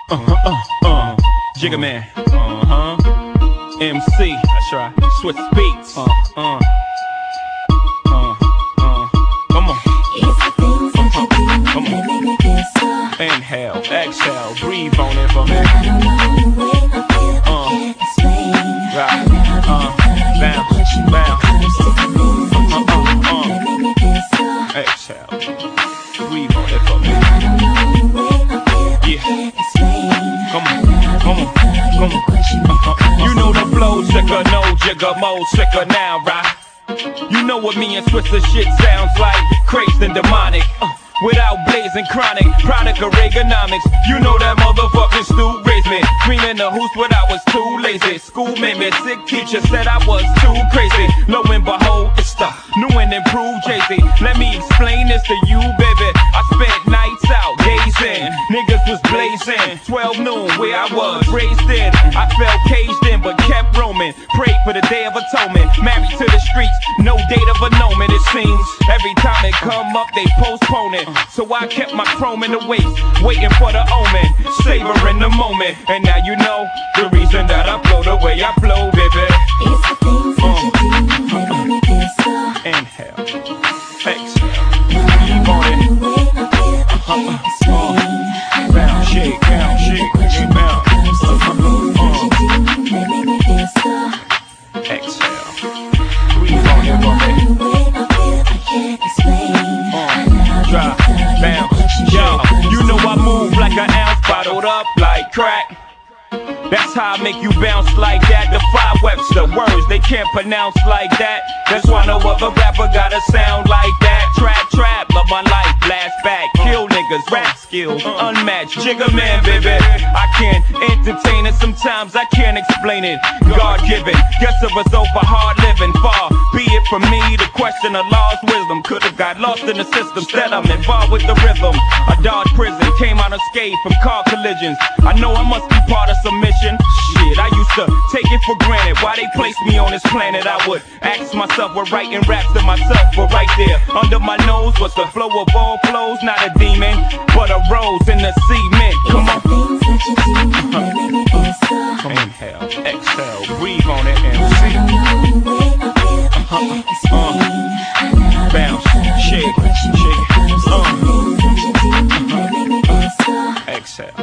Jigga Man, MC, that's right, Switch Beats, come on, come on, inhale, exhale, breathe on it for me, bounce, bounce, exhale, breathe on it for me, yeah, come on. You know the flow, sicker, no jigger, mo sicker now, right? You know what me and Switzer shit sounds like, crazed and demonic. Without blazing chronic, product of Reaganomics. You know that motherfucking Stu raised me, screaming the hoops but I was too lazy. School made me sick, teacher said I was too crazy. Lo and behold, it's the new and improved Jay-Z. Let me explain this to you, baby. I spent nights out, days in, niggas was blazing. 12 noon, where I was raised in. I felt caged in but kept roaming. Prayed for the day of atonement. Married to the streets, no date of annulment. It seems every time they come up, they postpone it. So I kept my chrome in the waist, waiting for the omen, savoring the moment. And now you know the reason that I flow the way I flow, baby. It's the things that you do that make me feel so. Inhale, exhale, keep on it. Bounce, shake, bounce, shake, bounce. Exhale, breathe on it, drop, bounce, yo. You know I move like an ounce, bottled up like crack. That's how I make you bounce like that. The 5 Webster words they can't pronounce like that. That's why no other rapper got a sound like that. Trap, love my life, blast back, kill niggas, rap skills, unmatched. Jigga Man, baby, I can't entertain it. Sometimes I can't explain it. God given, guess a result for hard living. Far be it from me to question a lost wisdom. Could've got lost in the system, instead I'm involved with the rhythm. I dodged prison, came out unscathed from car collisions. I know I must be part of some mission. Shit, I used to take it for granted. Why they placed me on this planet? I would ask myself, what writing raps to myself were right there under my nose was the flow of all flows, not a demon, but a rose in the cement. Come on. Things that you do that make me feel so. Inhale, exhale, breathe on it and see. Bounce, shake, exhale.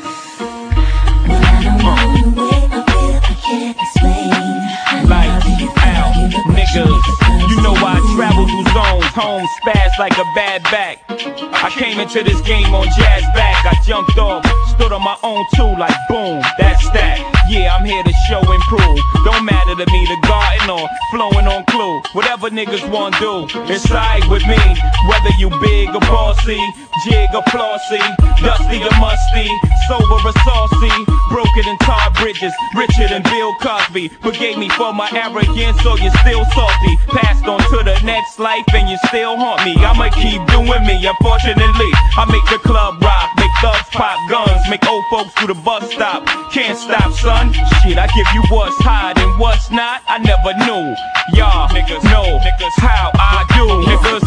Lights out, niggas. You know I travel through zones, home spaz like a bad back. I came into this game on jazz back. I jumped off, stood on my own too, like boom, that's that. Yeah, I'm here to show and prove. Don't matter to me, the garden or flowing on clue. Whatever niggas wanna do, inside with me. Whether you big or bossy, jig or flossy, dusty or musty, sober or saucy, broken and tar bridges, richer than Bill Cosby. Forgave me for my arrogance, so you're still salty. Passed on to the next life and you still haunt me. I'ma keep doing me, unfortunately. I make the club rock, make thugs pop guns, make old folks do the bus stop. Can't stop, son. Shit, I give you what's hot and what's not. I never knew. Y'all niggas know how I do, niggas.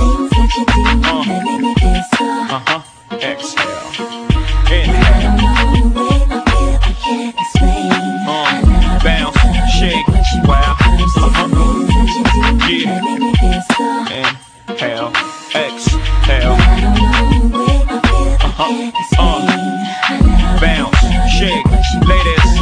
Exhale. Inhale. Bounce, shake, wow. Yeah. Inhale, exhale. Bounce, shake, ladies.